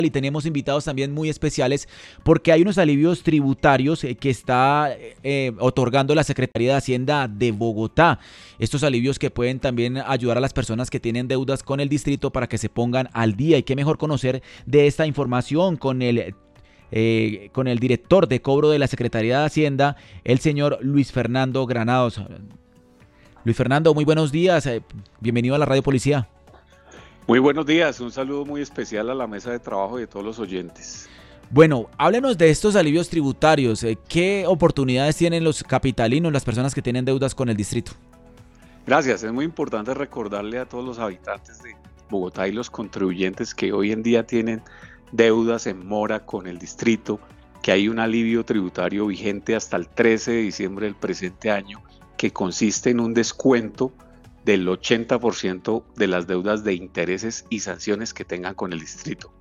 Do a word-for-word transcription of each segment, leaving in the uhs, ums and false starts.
y tenemos invitados también muy especiales porque hay unos alivios tributarios eh, que está eh, otorgando la Secretaría de Hacienda de Bogotá. Estos alivios que pueden también ayudar a las personas que tienen deudas con el distrito para que se pongan al día. Y qué mejor conocer de esta información con el Eh, con el director de cobro de la Secretaría de Hacienda, el señor Luis Fernando Granados. Luis Fernando, muy buenos días, eh, bienvenido a la Radio Policía. Muy buenos días, un saludo muy especial a la mesa de trabajo y a todos los oyentes. Bueno, háblenos de estos alivios tributarios, eh, ¿qué oportunidades tienen los capitalinos, las personas que tienen deudas con el distrito? Gracias, es muy importante recordarle a todos los habitantes de Bogotá y los contribuyentes que hoy en día tienen deudas en mora con el distrito, que hay un alivio tributario vigente hasta el trece de diciembre del presente año, que consiste en un descuento del ochenta por ciento de las deudas de intereses y sanciones que tengan con el distrito.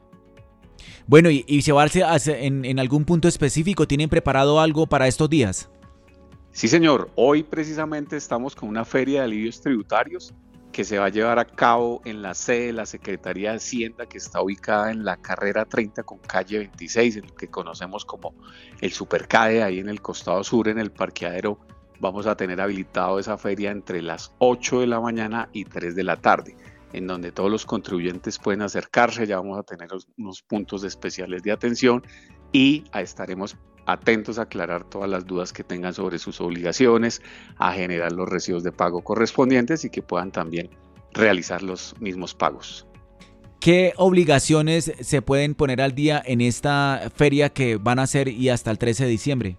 Bueno, ¿y, y se va a hacer en, en algún punto específico? ¿Tienen preparado algo para estos días? Sí, señor, hoy precisamente estamos con una feria de alivios tributarios que se va a llevar a cabo en la sede de la Secretaría de Hacienda, que está ubicada en la carrera treinta con calle veintiséis, en lo que conocemos como el Supercade, ahí en el costado sur, en el parqueadero. Vamos a tener habilitado esa feria entre las ocho de la mañana y tres de la tarde, en donde todos los contribuyentes pueden acercarse. Ya vamos a tener unos puntos especiales de atención y estaremos atentos a aclarar todas las dudas que tengan sobre sus obligaciones, a generar los recibos de pago correspondientes y que puedan también realizar los mismos pagos. ¿Qué obligaciones se pueden poner al día en esta feria que van a hacer y hasta el trece de diciembre?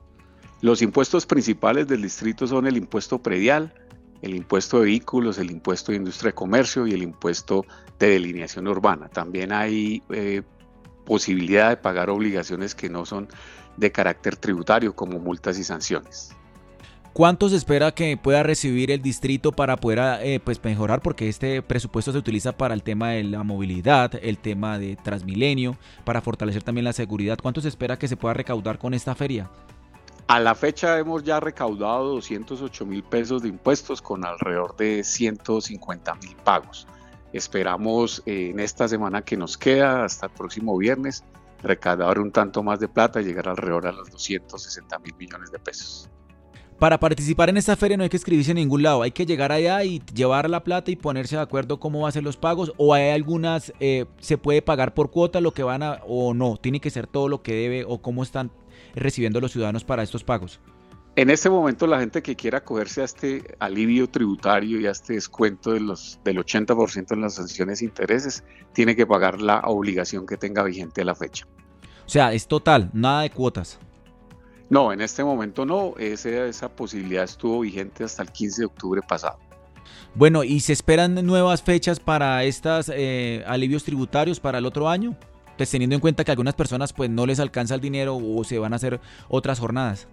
Los impuestos principales del distrito son el impuesto predial, el impuesto de vehículos, el impuesto de industria y comercio y el impuesto de delineación urbana. También hay eh, posibilidad de pagar obligaciones que no son de carácter tributario, como multas y sanciones. ¿Cuánto se espera que pueda recibir el distrito para poder eh, pues mejorar? Porque este presupuesto se utiliza para el tema de la movilidad, el tema de Transmilenio, para fortalecer también la seguridad. ¿Cuánto se espera que se pueda recaudar con esta feria? A la fecha hemos ya recaudado doscientos ocho mil pesos de impuestos con alrededor de ciento cincuenta mil pagos. Esperamos eh, en esta semana que nos queda, hasta el próximo viernes, recaudar un tanto más de plata y llegar alrededor a los doscientos sesenta mil millones de pesos. Para participar en esta feria no hay que inscribirse en ningún lado, hay que llegar allá y llevar la plata y ponerse de acuerdo cómo va a ser los pagos, o hay algunas, eh, se puede pagar por cuota lo que van a, o no, tiene que ser todo lo que debe, o cómo están recibiendo los ciudadanos para estos pagos. En este momento la gente que quiera acogerse a este alivio tributario y a este descuento de los, del ochenta por ciento en las sanciones e intereses, tiene que pagar la obligación que tenga vigente a la fecha. O sea, es total, nada de cuotas. No, en este momento no, ese, esa posibilidad estuvo vigente hasta el quince de octubre pasado. Bueno, ¿y se esperan nuevas fechas para estos eh, alivios tributarios para el otro año? Pues teniendo en cuenta que a algunas personas pues no les alcanza el dinero o se van a hacer otras jornadas.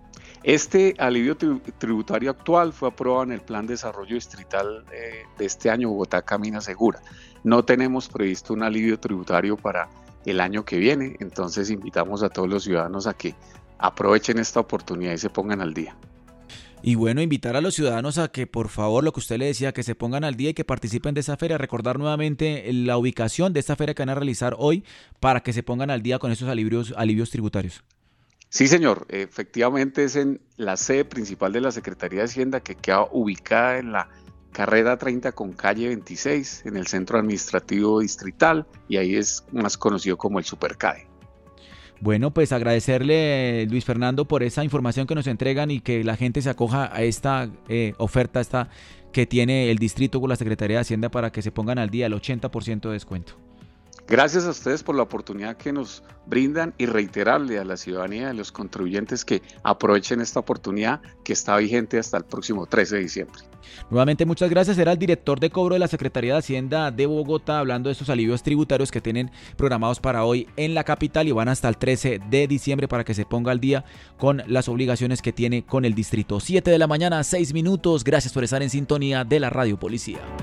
Este alivio tributario actual fue aprobado en el Plan de Desarrollo Distrital eh, de este año, Bogotá Camina Segura. No tenemos previsto un alivio tributario para el año que viene, entonces invitamos a todos los ciudadanos a que aprovechen esta oportunidad y se pongan al día. Y bueno, invitar a los ciudadanos a que por favor, lo que usted le decía, que se pongan al día y que participen de esta feria. Recordar nuevamente la ubicación de esta feria que van a realizar hoy para que se pongan al día con estos alivios, alivios tributarios. Sí, señor, efectivamente es en la sede principal de la Secretaría de Hacienda, que queda ubicada en la carrera treinta con calle veintiséis, en el centro administrativo distrital, y ahí es más conocido como el Supercade. Bueno, pues agradecerle, Luis Fernando, por esa información que nos entregan y que la gente se acoja a esta eh, oferta esta que tiene el distrito con la Secretaría de Hacienda para que se pongan al día el ochenta por ciento de descuento. Gracias a ustedes por la oportunidad que nos brindan y reiterarle a la ciudadanía, a los contribuyentes, que aprovechen esta oportunidad que está vigente hasta el próximo trece de diciembre. Nuevamente muchas gracias, era el director de cobro de la Secretaría de Hacienda de Bogotá hablando de estos alivios tributarios que tienen programados para hoy en la capital y van hasta el trece de diciembre para que se ponga al día con las obligaciones que tiene con el distrito. siete de la mañana, seis minutos, gracias por estar en sintonía de la Radio Policía.